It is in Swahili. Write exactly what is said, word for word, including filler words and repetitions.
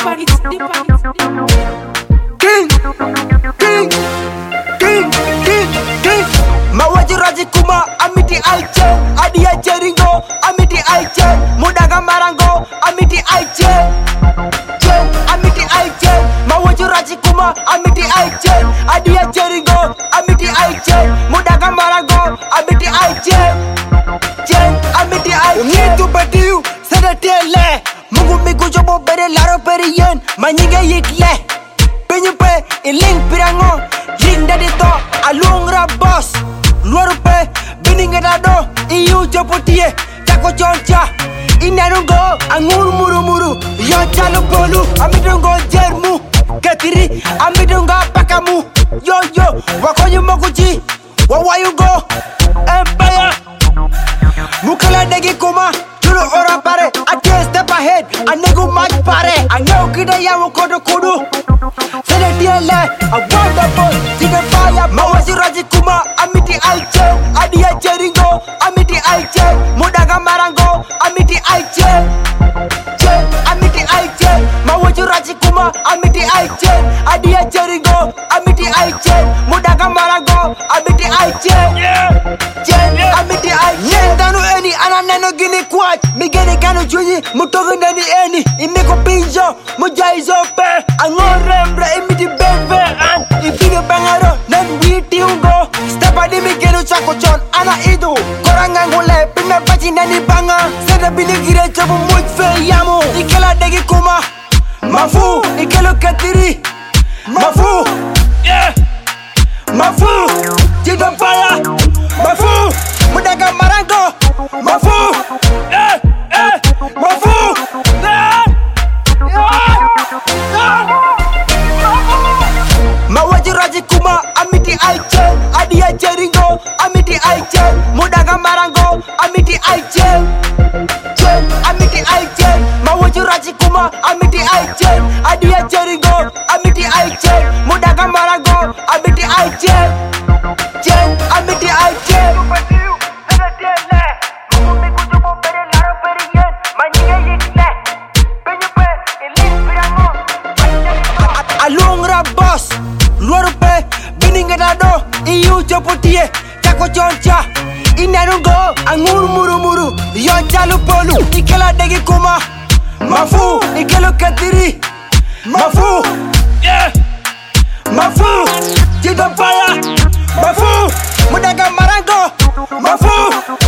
it's deeper, it's deeper. King, king, king, king, king. Mawaji Raji Kuma, Amiti Aiche, Adia Jeringo, Amiti Aiche, Mudaga Marango, Amiti Aiche, Amiti Aiche, Mawaji Raji Kuma, Amiti Aiche, Adia Jeringo, Amiti Aiche, Mudaga Marango, Amiti Aiche, Amiti Aiche. Need to bet you, said a tele, Mungu Miku Jobo Bere Laro Perian, Maniga Yitle. Penyupe, iling pirango, ling dadito, alungra boss. Luarupe, biningedado, iu jopotie, tako choncha. Inarungo, angur muru muru, yoncha lupolu, amidungo jermu, ketiri, amidungo pakamu. Yo yo, wakonyu mokuchi, wawayu go, empire. Mukala degi kuma, tulu ora pare, I can't step ahead, I nego match pare, I know kida ya wakodo kudu. Say the dear lie, a wonderful, see the fire, Mawaji Raji Kuma, Amiti Aiche, Adia Jeringo, Amiti Aiche, Mudaga Marango, Amiti Aiche, Amiti Aiche, Mawaji Raji Kuma, Amiti Aiche, Adia Jeringo, Amiti Aiche, Mudaga Marango, Amiti Aiche, Amiti Aiche. Danu eni, ananeno gini kwat, migeni kanu chunyi, mutogo ndani eni, imeko pinjo, mujaizo pe, angorembre, imiti benve an, ifige bangaro, nan witi ungo, stepadi migenu chako chon, ana idu, koranga ngule, pime bachi nani banga, seda bini gire chabu mujfe yamu, ikela degi kuma, mafu, ikelo katiri, mafu, yeah, mafu, jidon fire, mafu, mudaga marango, mafu, eh, eh, mafu, eh, Mawaji Raji Kuma, Amiti Aiche, Adia Jeringo, Amiti Aiche, Mudaga Marango, Amiti Aiche, Amiti Aiche, Mawaji Raji Kuma, Amiti Aiche, Adia Jeringo, Amiti Aiche, Mudaga Marango, Amiti Aiche, Amiti Aiche. Alungra boss, luarupe, biningedado, iu jopotie, tako choncha. Inarungo, angur muru muru, yoncha lupolu, ikela degi kuma, mafu, ikelo katiri, mafu, yeah, mafu, jidon fire, mafu, mudaga marango, mafu.